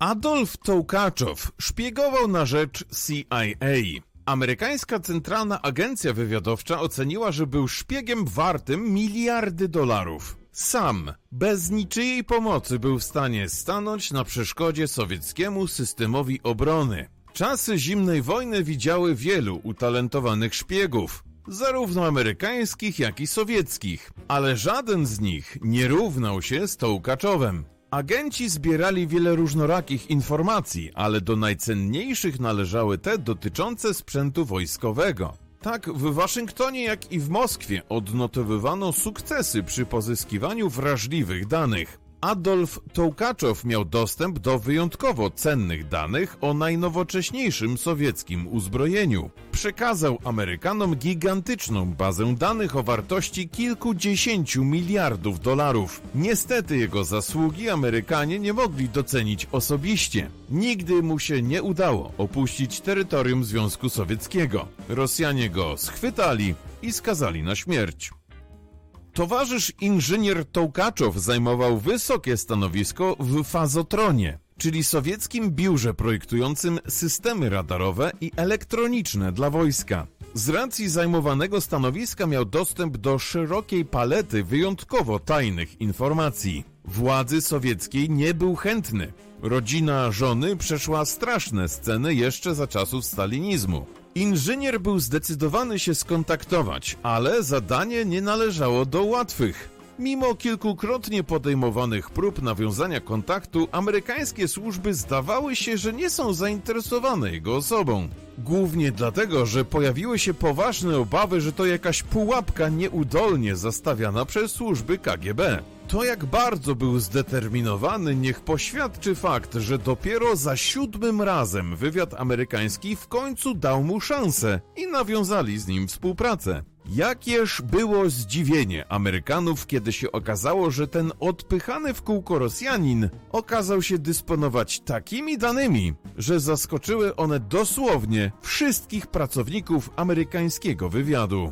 Adolf Tołkaczow szpiegował na rzecz CIA. Amerykańska Centralna Agencja Wywiadowcza oceniła, że był szpiegiem wartym miliardy dolarów. Sam, bez niczyjej pomocy, był w stanie stanąć na przeszkodzie sowieckiemu systemowi obrony. Czasy zimnej wojny widziały wielu utalentowanych szpiegów, zarówno amerykańskich, jak i sowieckich, ale żaden z nich nie równał się z Tołkaczowem. Agenci zbierali wiele różnorakich informacji, ale do najcenniejszych należały te dotyczące sprzętu wojskowego. Tak w Waszyngtonie, jak i w Moskwie odnotowywano sukcesy przy pozyskiwaniu wrażliwych danych. Adolf Tołkaczow miał dostęp do wyjątkowo cennych danych o najnowocześniejszym sowieckim uzbrojeniu. Przekazał Amerykanom gigantyczną bazę danych o wartości kilkudziesięciu miliardów dolarów. Niestety jego zasługi Amerykanie nie mogli docenić osobiście. Nigdy mu się nie udało opuścić terytorium Związku Sowieckiego. Rosjanie go schwytali i skazali na śmierć. Towarzysz inżynier Tołkaczow zajmował wysokie stanowisko w Fazotronie, czyli sowieckim biurze projektującym systemy radarowe i elektroniczne dla wojska. Z racji zajmowanego stanowiska miał dostęp do szerokiej palety wyjątkowo tajnych informacji. Władzy sowieckiej nie był chętny. Rodzina żony przeszła straszne sceny jeszcze za czasów stalinizmu. Inżynier był zdecydowany się skontaktować, ale zadanie nie należało do łatwych. Mimo kilkukrotnie podejmowanych prób nawiązania kontaktu, amerykańskie służby zdawały się, że nie są zainteresowane jego osobą. Głównie dlatego, że pojawiły się poważne obawy, że to jakaś pułapka nieudolnie zastawiana przez służby KGB. To, jak bardzo był zdeterminowany, niech poświadczy fakt, że dopiero za 7. razem wywiad amerykański w końcu dał mu szansę i nawiązali z nim współpracę. Jakież było zdziwienie Amerykanów, kiedy się okazało, że ten odpychany w kółko Rosjanin okazał się dysponować takimi danymi, że zaskoczyły one dosłownie wszystkich pracowników amerykańskiego wywiadu.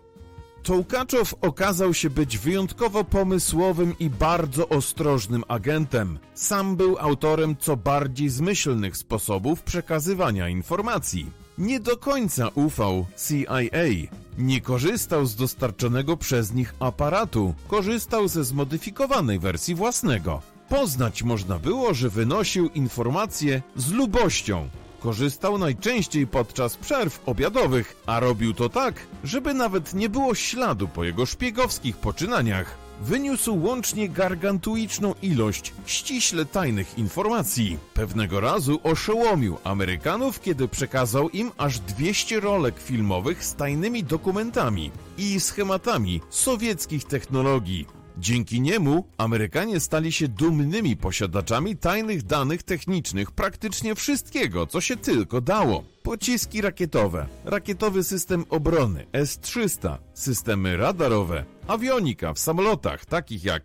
Tołkaczow okazał się być wyjątkowo pomysłowym i bardzo ostrożnym agentem. Sam był autorem co bardziej zmyślnych sposobów przekazywania informacji. Nie do końca ufał CIA. Nie korzystał z dostarczonego przez nich aparatu, korzystał ze zmodyfikowanej wersji własnego. Poznać można było, że wynosił informacje z lubością. Korzystał najczęściej podczas przerw obiadowych, a robił to tak, żeby nawet nie było śladu po jego szpiegowskich poczynaniach. Wyniósł łącznie gargantuiczną ilość ściśle tajnych informacji. Pewnego razu oszołomił Amerykanów, kiedy przekazał im aż 200 rolek filmowych z tajnymi dokumentami i schematami sowieckich technologii. Dzięki niemu Amerykanie stali się dumnymi posiadaczami tajnych danych technicznych praktycznie wszystkiego, co się tylko dało. Pociski rakietowe, rakietowy system obrony S-300, systemy radarowe, awionika w samolotach takich jak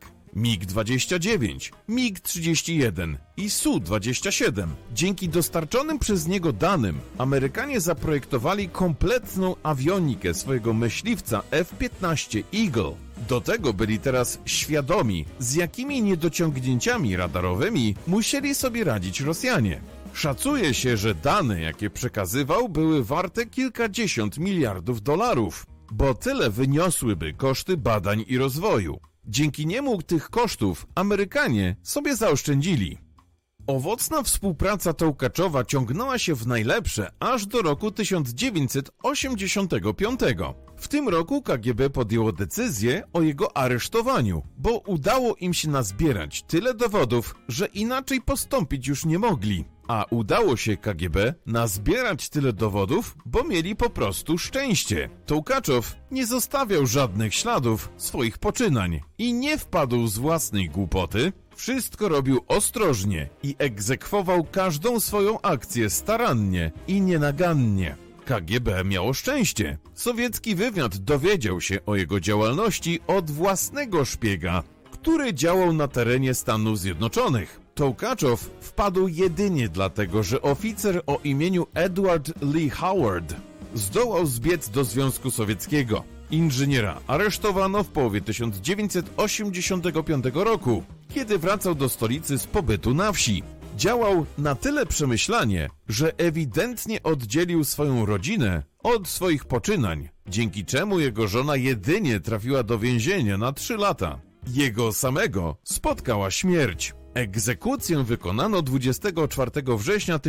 MiG-29, MiG-31 i Su-27. Dzięki dostarczonym przez niego danym Amerykanie zaprojektowali kompletną awionikę swojego myśliwca F-15 Eagle. Do tego byli teraz świadomi, z jakimi niedociągnięciami radarowymi musieli sobie radzić Rosjanie. Szacuje się, że dane, jakie przekazywał, były warte kilkadziesiąt miliardów dolarów, bo tyle wyniosłyby koszty badań i rozwoju. Dzięki niemu tych kosztów Amerykanie sobie zaoszczędzili. Owocna współpraca Tołkaczowa ciągnęła się w najlepsze aż do roku 1985. W tym roku KGB podjęło decyzję o jego aresztowaniu, bo udało im się nazbierać tyle dowodów, że inaczej postąpić już nie mogli. A udało się KGB nazbierać tyle dowodów, bo mieli po prostu szczęście. Tołkaczow nie zostawiał żadnych śladów swoich poczynań i nie wpadł z własnej głupoty. Wszystko robił ostrożnie i egzekwował każdą swoją akcję starannie i nienagannie. KGB miało szczęście. Sowiecki wywiad dowiedział się o jego działalności od własnego szpiega, który działał na terenie Stanów Zjednoczonych. Tołkaczow wpadł jedynie dlatego, że oficer o imieniu Edward Lee Howard zdołał zbiec do Związku Sowieckiego. Inżyniera aresztowano w połowie 1985 roku, kiedy wracał do stolicy z pobytu na wsi. Działał na tyle przemyślanie, że ewidentnie oddzielił swoją rodzinę od swoich poczynań, dzięki czemu jego żona jedynie trafiła do więzienia na 3 lata. Jego samego spotkała śmierć. Egzekucję wykonano 24 września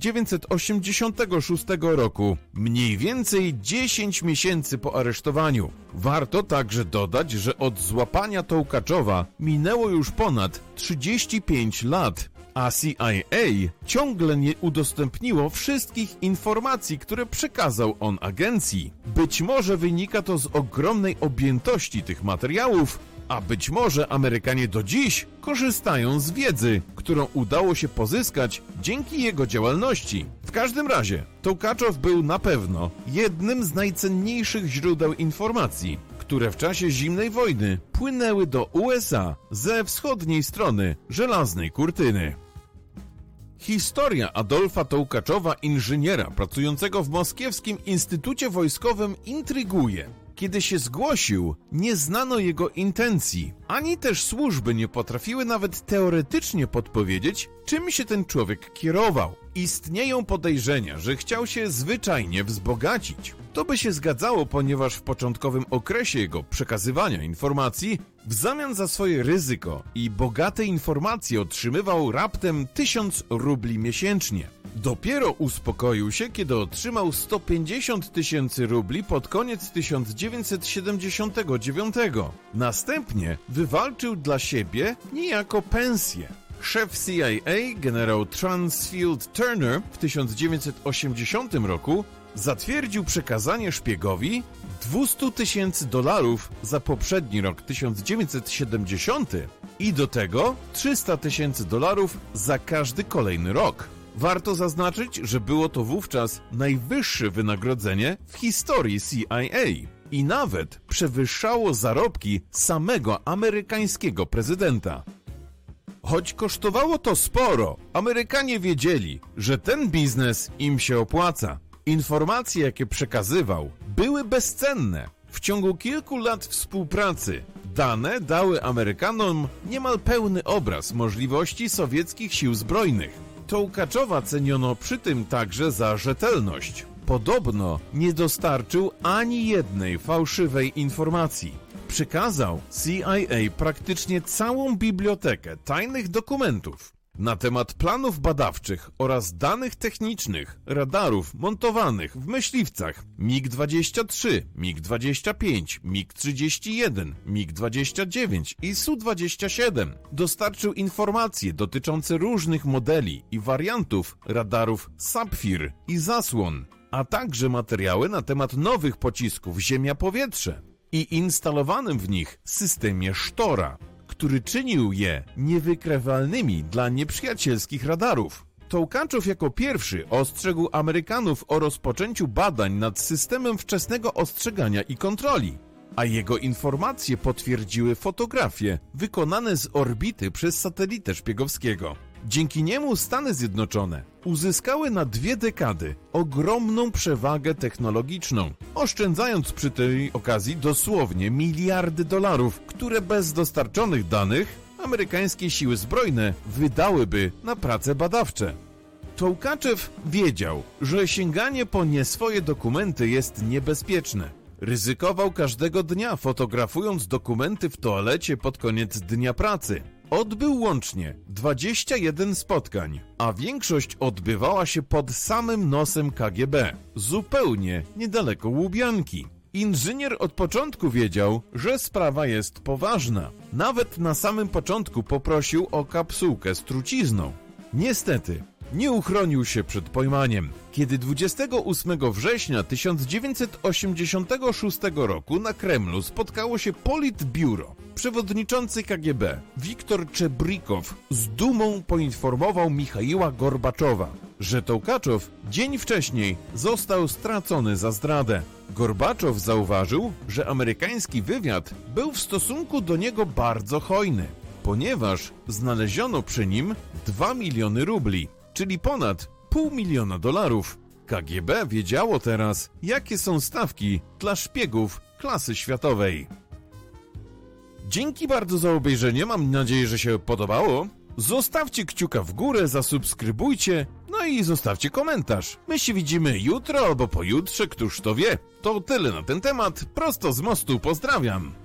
1986 roku, mniej więcej 10 miesięcy po aresztowaniu. Warto także dodać, że od złapania Tołkaczowa minęło już ponad 35 lat, a CIA ciągle nie udostępniło wszystkich informacji, które przekazał on agencji. Być może wynika to z ogromnej objętości tych materiałów, a być może Amerykanie do dziś korzystają z wiedzy, którą udało się pozyskać dzięki jego działalności. W każdym razie, Tołkaczow był na pewno jednym z najcenniejszych źródeł informacji, które w czasie zimnej wojny płynęły do USA ze wschodniej strony żelaznej kurtyny. Historia Adolfa Tołkaczowa, inżyniera pracującego w Moskiewskim Instytucie Wojskowym, intryguje. Kiedy się zgłosił, nie znano jego intencji, ani też służby nie potrafiły nawet teoretycznie podpowiedzieć, czym się ten człowiek kierował. Istnieją podejrzenia, że chciał się zwyczajnie wzbogacić. To by się zgadzało, ponieważ w początkowym okresie jego przekazywania informacji w zamian za swoje ryzyko i bogate informacje otrzymywał raptem 1000 rubli miesięcznie. Dopiero uspokoił się, kiedy otrzymał 150 000 rubli pod koniec 1979. Następnie wywalczył dla siebie niejako pensję. Szef CIA, generał Transfield Turner, w 1980 roku zatwierdził przekazanie szpiegowi $200,000 za poprzedni rok 1970 i do tego $300,000 za każdy kolejny rok. Warto zaznaczyć, że było to wówczas najwyższe wynagrodzenie w historii CIA i nawet przewyższało zarobki samego amerykańskiego prezydenta. Choć kosztowało to sporo, Amerykanie wiedzieli, że ten biznes im się opłaca. Informacje, jakie przekazywał, były bezcenne. W ciągu kilku lat współpracy dane dały Amerykanom niemal pełny obraz możliwości sowieckich sił zbrojnych. Tołkaczowa ceniono przy tym także za rzetelność. Podobno nie dostarczył ani jednej fałszywej informacji. Przekazał CIA praktycznie całą bibliotekę tajnych dokumentów na temat planów badawczych oraz danych technicznych radarów montowanych w myśliwcach MiG-23, MiG-25, MiG-31, MiG-29 i Su-27. Dostarczył informacje dotyczące różnych modeli i wariantów radarów Sapphire i Zasłon, a także materiały na temat nowych pocisków ziemia-powietrze i instalowanym w nich systemie Sztora, który czynił je niewykrywalnymi dla nieprzyjacielskich radarów. Tołkaczow jako pierwszy ostrzegł Amerykanów o rozpoczęciu badań nad systemem wczesnego ostrzegania i kontroli, a jego informacje potwierdziły fotografie wykonane z orbity przez satelitę szpiegowskiego. Dzięki niemu Stany Zjednoczone uzyskały na 2 dekady ogromną przewagę technologiczną, oszczędzając przy tej okazji dosłownie miliardy dolarów, które bez dostarczonych danych amerykańskie siły zbrojne wydałyby na prace badawcze. Tołkaczow wiedział, że sięganie po nieswoje dokumenty jest niebezpieczne. Ryzykował każdego dnia, fotografując dokumenty w toalecie pod koniec dnia pracy. Odbył łącznie 21 spotkań, a większość odbywała się pod samym nosem KGB, zupełnie niedaleko Łubianki. Inżynier od początku wiedział, że sprawa jest poważna. Nawet na samym początku poprosił o kapsułkę z trucizną. Niestety, nie uchronił się przed pojmaniem. Kiedy 28 września 1986 roku na Kremlu spotkało się Politbiuro, przewodniczący KGB Wiktor Czebrikow z dumą poinformował Michaiła Gorbaczowa, że Tołkaczow dzień wcześniej został stracony za zdradę. Gorbaczow zauważył, że amerykański wywiad był w stosunku do niego bardzo hojny, ponieważ znaleziono przy nim 2 miliony rubli, czyli ponad $500,000. KGB wiedziało teraz, jakie są stawki dla szpiegów klasy światowej. Dzięki bardzo za obejrzenie, mam nadzieję, że się podobało. Zostawcie kciuka w górę, zasubskrybujcie, no i zostawcie komentarz. My się widzimy jutro albo pojutrze, któż to wie. To tyle na ten temat, prosto z mostu pozdrawiam.